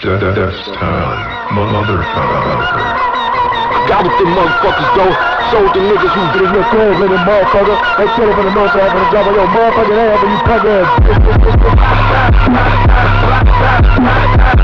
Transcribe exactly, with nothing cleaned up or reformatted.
Death Town, motherfucker. Got with them motherfuckers though. Sold the niggas who did your crib in the motherfucker. They kill it for the north side for the job of your motherfucking ass and you cover it.